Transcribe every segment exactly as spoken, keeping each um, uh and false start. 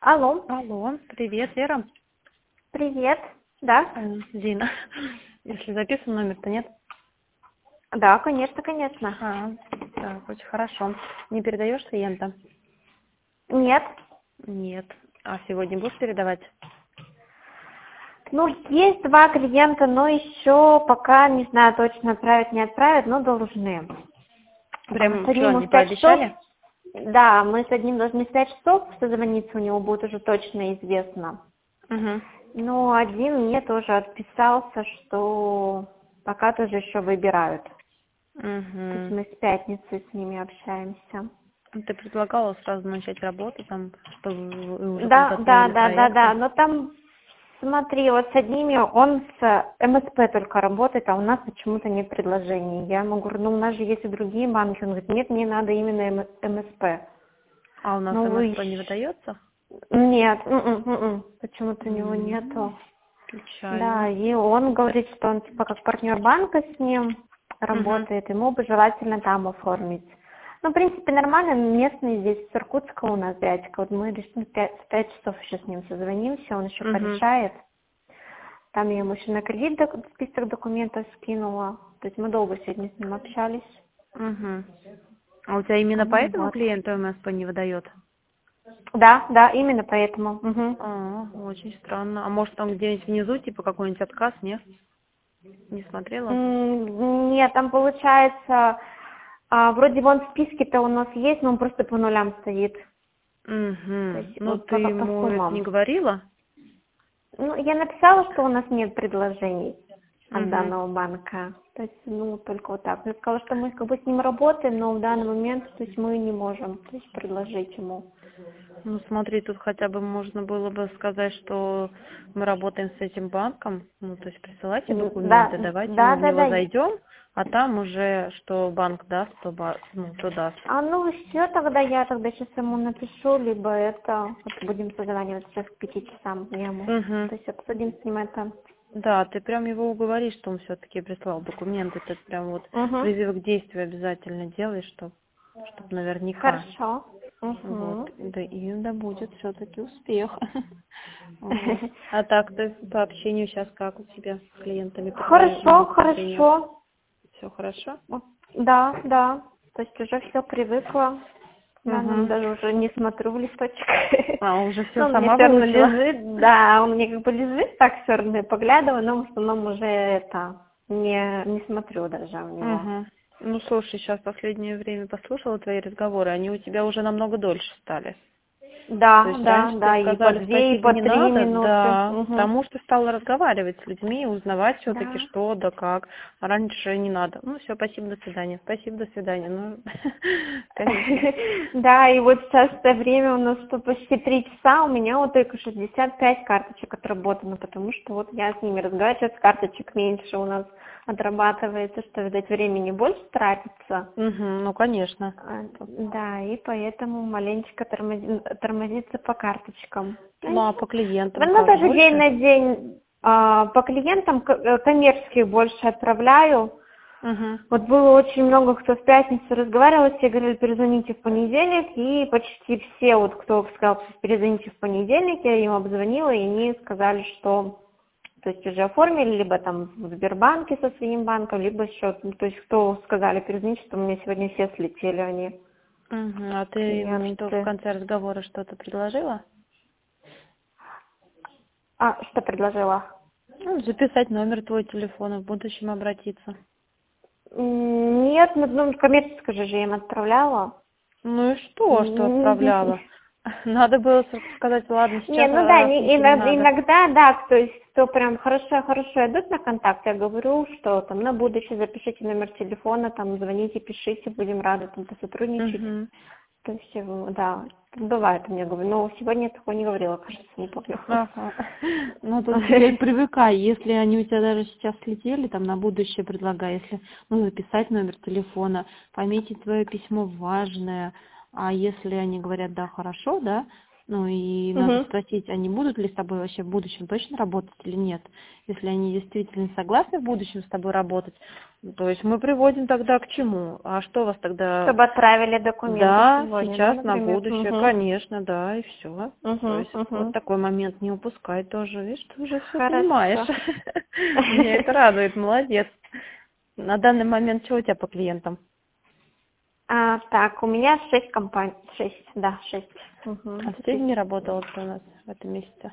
Алло, Алло, привет, Вера. привет. Да? Э, Зина. Если записан номер-то нет? Да, конечно, конечно. А, так, очень хорошо. Не передаешь клиента? Нет. Нет. А сегодня будешь передавать? Ну, есть два клиента, но еще пока не знаю точно отправят, не отправят, но должны. Прям С что, одним мы они в пять часов. пообещали? Да, мы с одним должны в пять часов созвониться, у него будет уже точно известно. Угу. Но один мне тоже отписался, что пока тоже еще выбирают. То есть Угу. мы с пятницы с ними общаемся. Ты предлагала сразу начать работу, там, чтобы вы уже Да, да, подготовили да, да, да. проекты? Но там, смотри, вот с одними он с МСП только работает, а у нас почему-то нет предложений. Я ему говорю, ну у нас же есть и другие банки. Он говорит, нет, мне надо именно МСП. А у нас Ну вы МСП не ищ- выдается? Нет, м-м, м-м, почему-то у него М, нету. Да, Печально. и он говорит, что он типа как партнер банка с ним Угу. работает, ему бы желательно там оформить. Ну, в принципе, нормально, местный здесь, с Иркутска у нас дядька, вот мы решили в пять, в пять часов еще с ним созвонимся, он еще Угу. порешает. Там я ему еще на кредит док- список документов скинула, то есть мы долго сегодня с ним общались. Угу. А у тебя именно по Ну, этому вот. клиенту МСП не выдает? Да, да, именно поэтому. Мгм. А, очень странно. А может там где-нибудь внизу, типа какой-нибудь отказ, нет? Не смотрела? М, Нет, там получается, а, вроде бы он в списке-то у нас есть, но он просто по нулям стоит. То Угу. есть Ну вот ты пока по ему это не суммам. говорила? Ну, я написала, что у нас нет предложений от Угу. данного банка. То есть, ну, только вот так. Я сказала, что мы как бы с ним работаем, но в данный момент, то есть мы не можем, то есть предложить ему. Ну смотри, тут хотя бы можно было бы сказать, что мы работаем с этим банком, ну то есть присылайте М, Да, документы, давайте мы да, в да, него да. зайдем, а там уже что банк даст, то, ба- ну, то даст. А ну все, тогда я тогда сейчас ему напишу, либо это вот будем созваниваться сейчас к пяти часам я ему. Угу. То есть обсудим с ним это. Да, ты прям его уговоришь, что он все-таки прислал документы, ты прям вот Угу. призыв к действию обязательно делаешь, чтобы чтоб наверняка. Хорошо. Вот, Угу. да и да будет все-таки успех. Вот. А так ты по общению сейчас как у тебя с клиентами по твоему Хорошо, направлению? хорошо. Все хорошо? Вот, да, да. То есть уже все привыкла. Да, нам Угу. даже уже не смотрю в листочек. А, уже все Ну, он мне сама все равно выучила? лежит, да, он мне как бы лежит, так все равно я поглядываю, но в основном уже это, не, не смотрю даже в него. Угу. Ну, слушай, сейчас последнее время послушала твои разговоры, они у тебя уже намного дольше стали. То Да, есть да, раньше тебе да, и по сказали две, и спасибо по не три надо, минуты. да, Угу. потому что стала разговаривать с людьми, узнавать все-таки Да. что да как. А раньше не надо. Ну все, спасибо, до свидания. Спасибо, до свидания. Ну, конечно. Да, и вот сейчас в это время у нас что почти три часа, у меня вот только шестьдесят пять карточек отработано, потому что вот я с ними разговариваю, сейчас карточек меньше у нас отрабатывается, что, видать, времени больше тратится. Угу, ну, конечно. А, Да, и поэтому маленечко тормози- тормозится по карточкам. Ну, Ну, а ничего. по клиентам Ну, как даже день больше? на день а, по клиентам к- э, коммерческих больше отправляю. Угу. Вот было очень много, кто в пятницу разговаривал, все говорили, перезвоните в понедельник, и почти все, вот кто сказал, перезвоните в понедельник, я им обзвонила, и они сказали, что то есть уже оформили, либо там в Сбербанке со своим банком, либо счет. Ну, то есть кто сказали перезвонить, что у меня сегодня все слетели они, Угу. А ты им что в клиенты. конце разговора что-то предложила? А, что предложила? Ну, записать номер твой телефона, в будущем обратиться. М, Нет, ну, ну, коммерческое же я им отправляла. Ну и что, что М, отправляла? Надо было сразу сказать, ладно, Не, сейчас ну да, раз не- ничего не иногда, надо. иногда, да, то есть кто прям хорошо-хорошо идут на контакт, я говорю, что там на будущее запишите номер телефона, там звоните, пишите, будем рады там посотрудничать. Угу. То есть, э, да, бывает у меня, говорю, но сегодня я такого не говорила, кажется, не помню. Ага. Ну тут теперь привыкай, если они у тебя даже сейчас слетели, там на будущее предлагай, если, ну, записать номер телефона, пометить твое письмо важное, а если они говорят, да, хорошо, да, Ну и надо Мгм. спросить, они будут ли с тобой вообще в будущем точно работать или нет. Если они действительно согласны в будущем с тобой работать, ну, то есть мы приводим тогда к чему? А что вас тогда... Чтобы отправили документы Да, сегодня, да, сейчас на например? будущее, Угу. конечно, да, и все. То Угу. есть вот Угу. такой момент не упускай тоже. Видишь, ты уже все понимаешь. Хорошо. Меня это радует, молодец. На данный момент что у тебя по клиентам? А, так, у меня шесть компаний. Шесть, да, шесть. Угу. А с не работала ты у нас в этом месяце?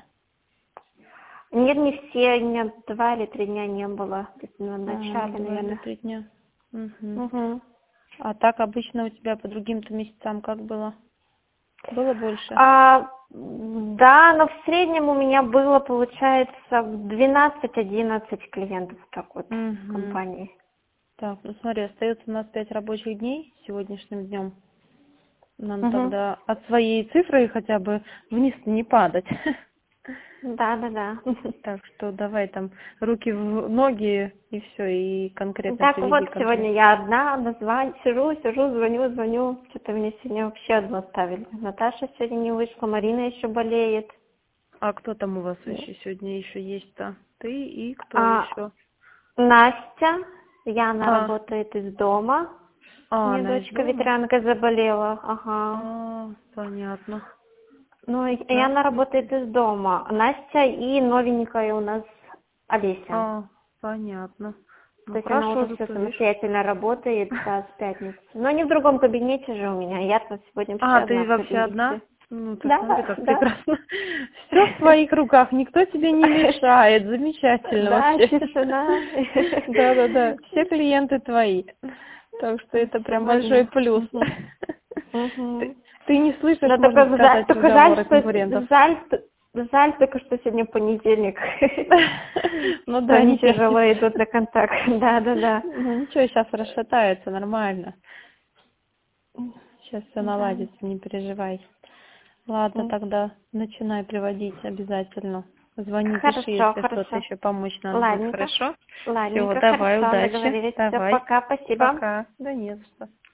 Нет, не все, у меня два или три дня не было. Где-то на А, начале, два или наверное. три дня. Мгм. Угу. А так обычно у тебя по другим-то месяцам как было? Было больше? А, да, но в среднем у меня было, получается, двенадцать-одиннадцать клиентов так вот в Мгм. компании. Так, ну смотри, остается у нас пять рабочих дней сегодняшним днем. Нам Угу. тогда от своей цифры хотя бы вниз не падать. Да, да, да. Так что давай там руки в ноги и все, и конкретно Так вот, приведи конкретно. сегодня я одна, назвать, сижу, сижу, звоню, звоню. Что-то мне сегодня вообще одну оставили. Наташа сегодня не вышла, Марина еще болеет. А кто там у вас еще сегодня еще есть-то? Ты и кто А, еще? Настя, Яна А, работает из дома. У а, нее она из дочка дома? ветеранка заболела. Ага. А, понятно. Ну, и и Да. она работает из дома. Настя и новенькая у нас Олеся. А, понятно. То Ну есть она хорошо, уже все зато видишь. самостоятельно работает, да, с пятницы. Но не в другом кабинете же у меня. Я-то сегодня вообще А, одна ты в вообще одна? кабинете. Ну, ты смотри, Да, как да. прекрасно. Все в твоих руках, никто тебе не мешает. Замечательно Да, вообще. тишина. Да-да-да, все клиенты твои. Так что это прям большой Сегодня. плюс. Мгм. Ты, Мгм. ты не слышишь, Но можно только жаль, сказать, только жаль, разговоры конкурентов. что жаль, что жаль только, что сегодня понедельник. Ну Что да, они ничего. тяжело идут на контакт. Да, да, да. Ну ничего, сейчас расшатается, нормально. Сейчас все Да. наладится, не переживай. Ладно, М. тогда начинай приводить обязательно. Звони, пиши, Хорошо, если что-то хорошо. еще помочь надо будет, Ладненько. хорошо? Все, Ладненько, давай, хорошо, удачи. договорились. Все, Давай. пока, спасибо. Пока. Да не за что.